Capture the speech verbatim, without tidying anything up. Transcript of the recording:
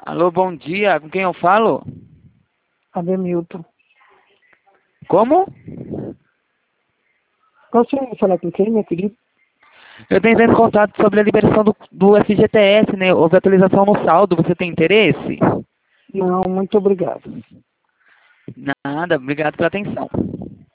Alô, bom dia. Com quem eu falo? Ademilton. Como? Você vai falar com quem, meu querido? Eu tenho entrando em contato sobre a liberação do, do F G T S, né? Houve atualização no saldo. Você tem interesse? Não, muito obrigado. Nada. Obrigado pela atenção.